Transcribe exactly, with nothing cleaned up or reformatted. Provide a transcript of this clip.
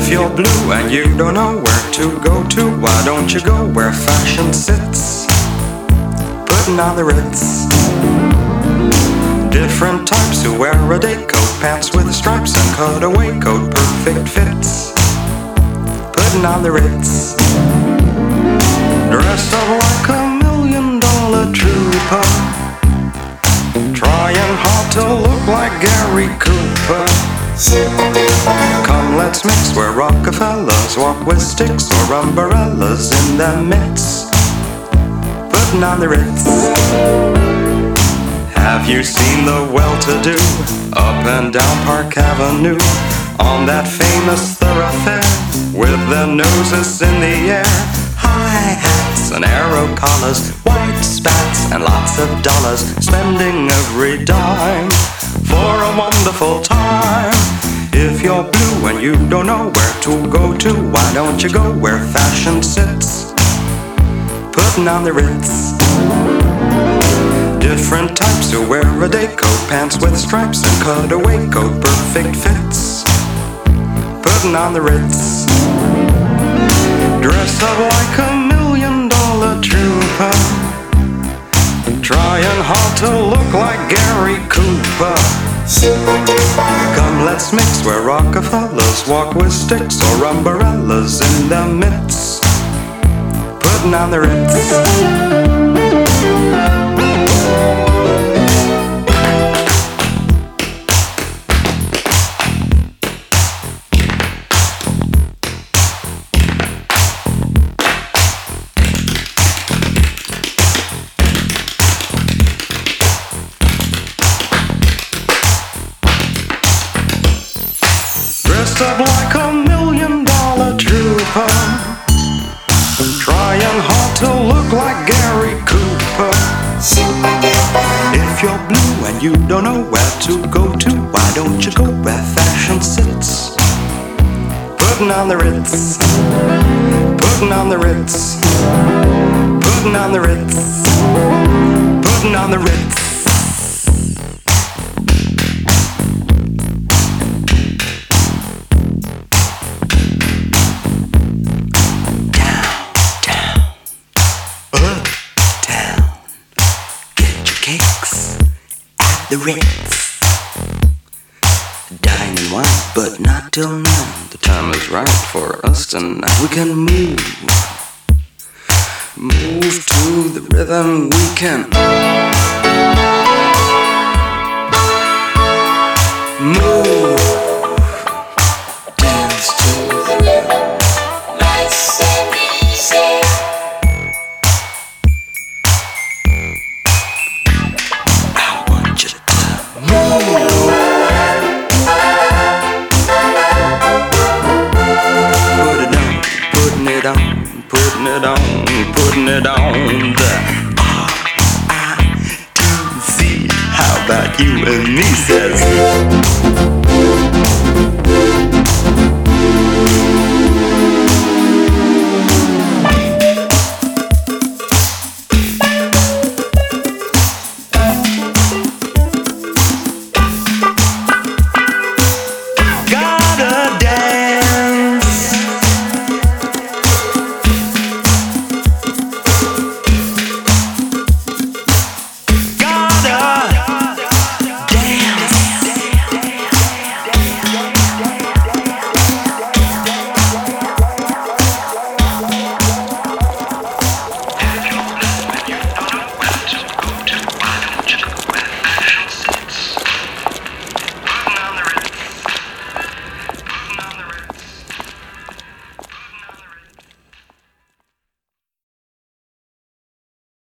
you're blue and you don't know where to go to, why don't you go where fashion sits, putting on the Ritz. Different types who wear a day coat, pants with stripes and cutaway coat, perfect fits, putting on the Ritz. Dressed up like a million dollar trooper, trying hard to look like Gary Cooper. Come, let's mix where Rockefellers walk with sticks or umbrellas in their midst, putting on the Ritz. Have you seen the well-to-do up and down Park Avenue, on that famous thoroughfare, with their noses in the air? High hats and arrow collars, white spats and lots of dollars, spending every dime for a wonderful time. If you're blue and you don't know where to go to, why don't you go where fashion sits, putting on the Ritz. Different types who wear a day coat, pants with stripes and cutaway coat, perfect fits, putting on the Ritz. Dressed up like a million dollar trooper, trying hard to look like Gary Cooper. Come, let's mix where Rockefellers walk with sticks or umbrellas in their midst, putting on the Ritz. Dressed up like a million dollar trooper, trying hard to look like Gary Cooper. If you're blue and you don't know where to go to, why don't you go where fashion sits, putting on the Ritz, putting on the Ritz, putting on the Ritz, putting on the Ritz. The Ritz. Dine and wine, but not till now. The time is right for us tonight. We can move, move to the rhythm. We can move, dance to the rhythm. Nice and easy. Putting it on, putting it on the R I T Z. How about you and me, says